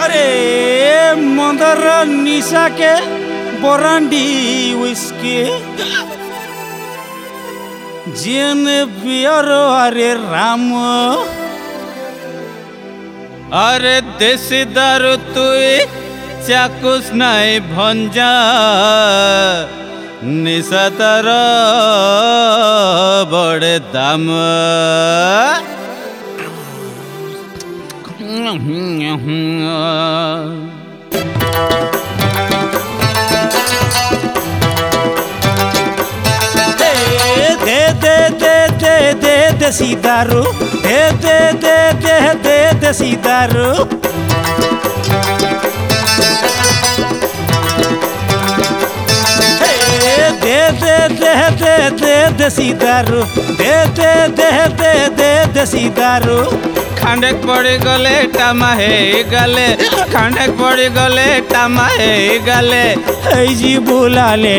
अरे मंदर निशा के बरांडी विस्की जिन बियरो अरे राम अरे देसी दारू तुई चाकुस नाई भंजा निशा तार बड़े दाम दे देसी दारू दे देसी दारू दे देसी दारू दे देसी दारू खांडेक पड़ी गले टामा हे गले खांडेक पड़ी गले टामा हे गले जी बुला ले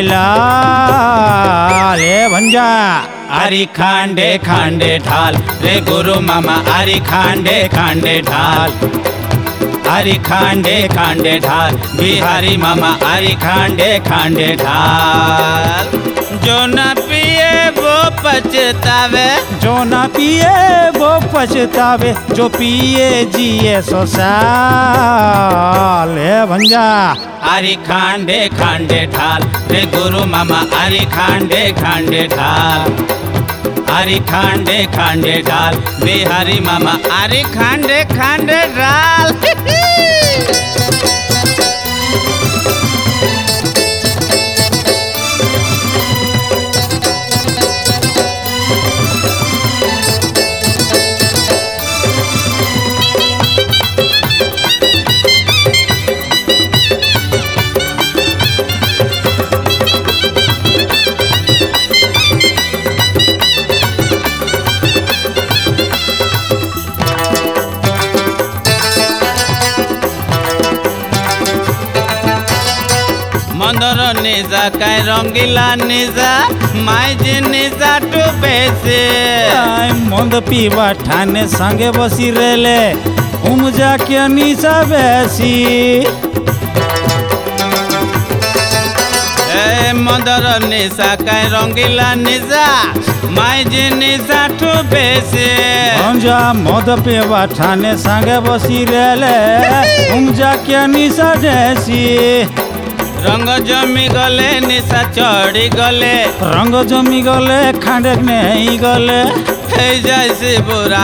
लाले भंजा अरे खांडे खांडे ढाल रे गुरु मामा अरे खांडे खांडे ढाल अरे खांडे खांडे ढाल बिहारी मामा अरे खांडे खांडे ढाल जो ना पिए वो पछतावे जो ना पिए वो पछतावे जो पिए जिए सो साल भंजा अरे खांडे खांडे ढाल रे गुरु मामा अरे खांडे खांडे ढाल अरे खांडे खांडे ढाल बिहारी मामा अरे खांडे खांडे ढाल मंदर निजा काय रंगीला निजा माई जी निजा टू बेसे मंद पीवा ठाने संगे बसी रेले जा के निशा बेसी मंदर निशा काय रंगीला निजा माई जी निशा टू बेसे जा मद पीवा ठाने संगे बसी रेले जा के निशा देसी रंग जमी गले निशा चढ़ी गले रंग जमी गले खांडे नहीं गले जैसे बुरा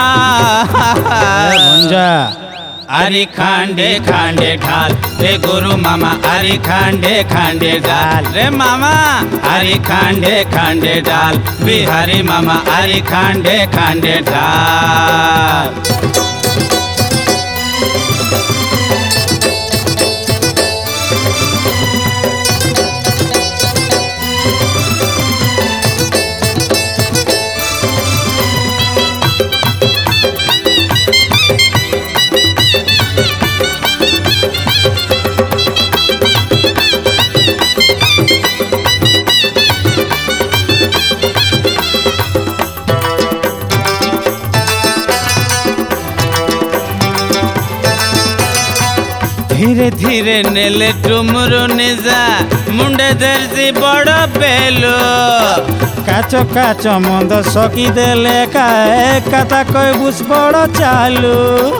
अरे खांडे खांडे ढाल रे गुरु मामा अरे खांडे खांडे ढाल रे मामा अरे खांडे खांडे ढाल बिहारी मामा अरे खांडे खांडे ढाल धीरे धीरे नेले टुमरु निजा मुंडे दर्जी बड़ पेलो काचो काचो मंद सकी देले काए कथा कोई बुस बड़ चालू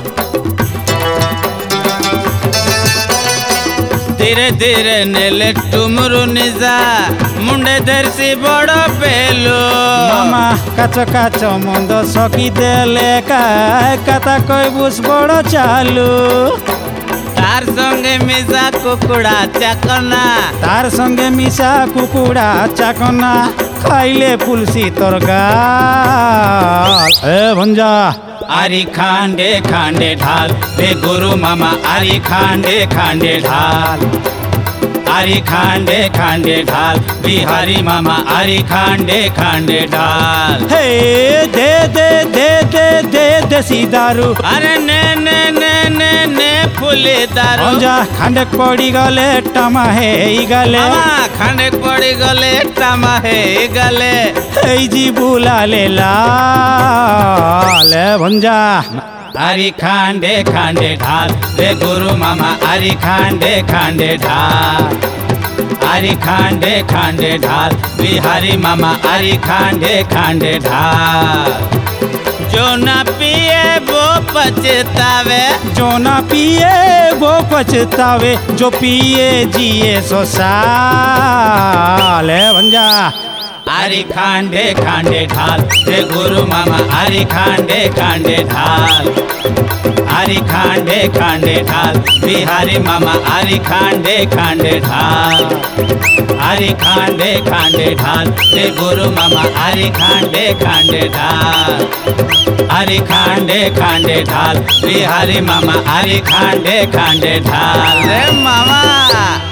धीरे धीरे नेले टुमरु निजा मुंडे दर्जी बड़ पेलो मामा काचो काचो मंद सकी देले काए कथा कोई बुस बड़ चालू तार संगे मिसा कुकुड़ा चाकना तार संगे मिसा कुकुड़ा चाकना खाइले पुलसी तरगाल भंजा अरे खांडे खांडे ढाल रे गुरु मामा अरे खांडे खांडे ढाल अरे खांडे खांडे ढाल बिहारी मामा अरे खांडे खांडे ढाल हे दे दे दे दे दे देसी दारू अरे ने ने ने ने ने फुले दारू जा खांडे पड़ी गले टमा हे गले खांडे पड़ी गले टमा हे गले जी बुला ले लाल भंजा अरे खांडे खांडे ढाल रे गुरु मामा अरे खांडे खांडे ढाल अरे खांडे खांडे ढाल बिहारी मामा अरे खांडे खांडे ढाल जो ना पिए वो पछतावे जो ना पिए वो पछतावे जो पिए जिए 100 साल है भंजा अरे खांडे खांडे ढाल रे गुरु मामा अरे खांडे खांडे ढाल अरे खांडे खांडे ढाल बिहारी मामा अरे खांडे खांडे ढाल अरे खांडे खांडे ढाल रे गुरु मामा अरे खांडे खांडे ढाल अरे खांडे खांडे ढाल बिहारी मामा अरे खांडे खांडे ढाल रे मामा